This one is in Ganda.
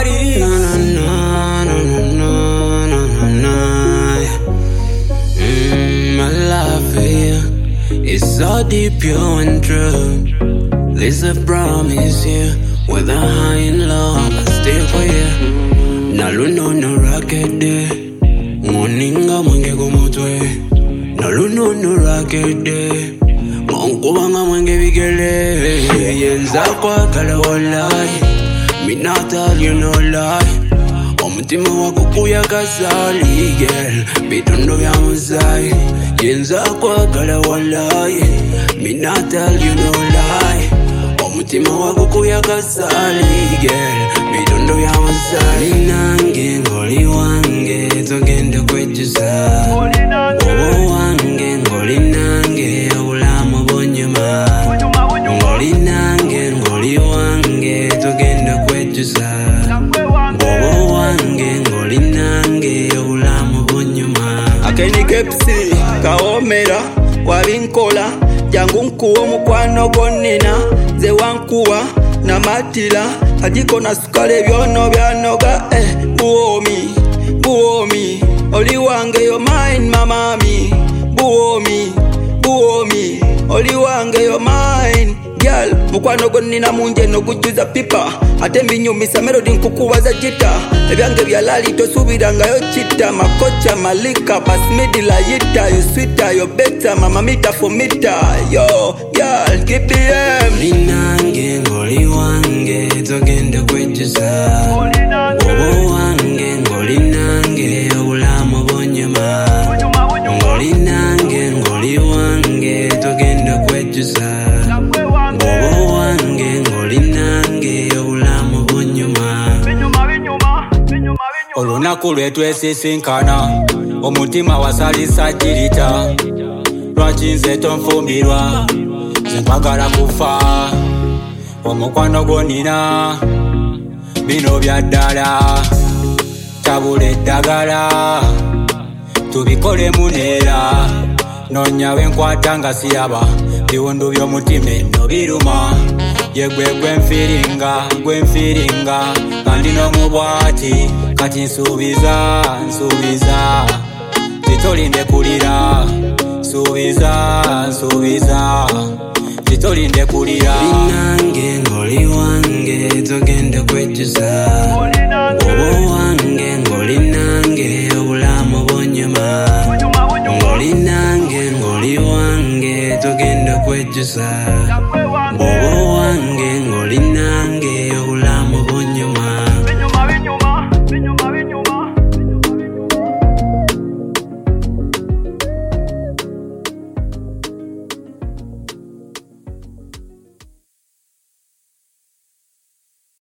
body. No, no, no, no, no, no, no, no. My love for you is so deep, pure and true. This I promise you, whether high and low, I'ma stay for you. Naluno no rocket day, moninga mwenge kumutwe. Naluno no rocket day, monkubanga mwenge bigele. Yenza kwa kala walai, me not tell you no lie. Omutima wako kuyakasali, girl, bitondo bya musai. Yenza kwa kala walai, me not tell you no lie. Omutima wako kuyakasali, girl, bitondo bya musai. Nange ngoli wange togenda kwejusa. Wobo wange ngoli nange obulamu bonyuma. Ngoli nange ngoli wange togenda kwejusa. Wobo wange ngoli nange obulamu bonyuma. Akeni kepsi kaomera wabinkola jangu nkuwa omukwano gonnina ze wankuwa na matila ajiko na sukale byono byanoga buomi buomi oli wange yo mine mamami buomi buomi oli wange yo mine girl mukwano gonnina munje no kujuza pipa ate mbinyumisa melody nkukubaza jita ebyange byalali tosubiranga yo chita makocha malika basmidila yita yo sweeter yo better mama mita for mita yo girl keep the aim Linange ngoli wange togenda kwejusa. Wobo wange ngoli nange obulamu bonyuma. Ngoli nange ngoli wange togenda kwejusa. Wobo wange ngoli nange obulamu bonyuma. olunaku lwetwesisinkana omutima wasalisa jirita lwaki nze tonfumbirwa nze nkwagala kufa omukwano gwonina bino byaddala tabula eddagala tubikolemu neera nonyawe nkwata nga siyaba biwundu by'omutima eno biruma yegwe gwenfiringa kandi n'omubwati kati nsuubiza titolinde kulira nsuubiza titolinde kulira Linange ngoli wange togenda kwejusa. Wobo wange ngoli nange obulamu bonyuma. Ngoli nange ngoli wange togenda kwejusa. Wobo